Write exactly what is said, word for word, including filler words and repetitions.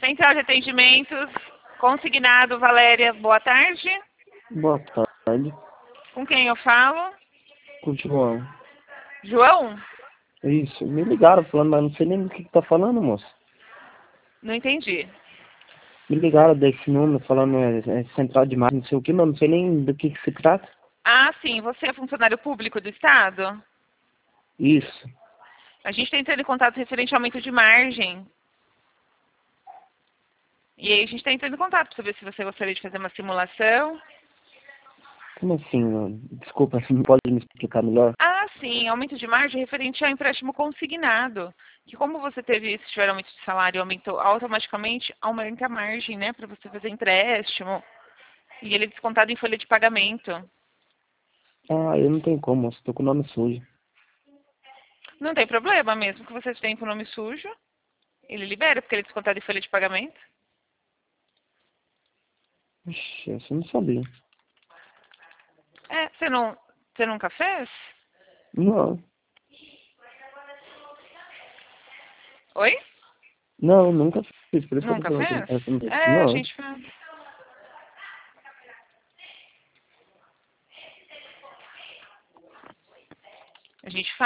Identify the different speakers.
Speaker 1: Central de Atendimentos, consignado Valéria, boa tarde.
Speaker 2: Boa tarde.
Speaker 1: Com quem eu falo?
Speaker 2: Com o João.
Speaker 1: João?
Speaker 2: Isso, me ligaram falando, mas não sei nem do que, que tá falando, moço.
Speaker 1: Não entendi.
Speaker 2: Me ligaram desse número falando é, é central de marketing, não sei o que, mas não sei nem do que, que se trata.
Speaker 1: Ah, sim, você é funcionário público do Estado?
Speaker 2: Isso.
Speaker 1: A gente está entrando em contato referente ao aumento de margem. E aí a gente está entrando em contato para saber se você gostaria de fazer uma simulação.
Speaker 2: Como assim? Mano? Desculpa, você não pode me explicar melhor?
Speaker 1: Ah, sim, aumento de margem referente ao empréstimo consignado. Que como você teve, se tiver aumento de salário, aumentou automaticamente, aumenta a margem, né, para você fazer empréstimo. E ele é descontado em folha de pagamento.
Speaker 2: Ah, eu não tenho como, moço, tô com o nome sujo.
Speaker 1: Não tem problema, mesmo que você tenha com o nome sujo, ele libera, porque ele é descontado em folha de pagamento.
Speaker 2: Ixi, essa eu não sabia.
Speaker 1: É, você não, você nunca fez?
Speaker 2: Não,
Speaker 1: Oi?
Speaker 2: não, nunca fiz, por isso que eu tô
Speaker 1: Nunca
Speaker 2: perguntando.
Speaker 1: fez?
Speaker 2: Essa não...
Speaker 1: É, a
Speaker 2: não.
Speaker 1: gente faz. A gente faz.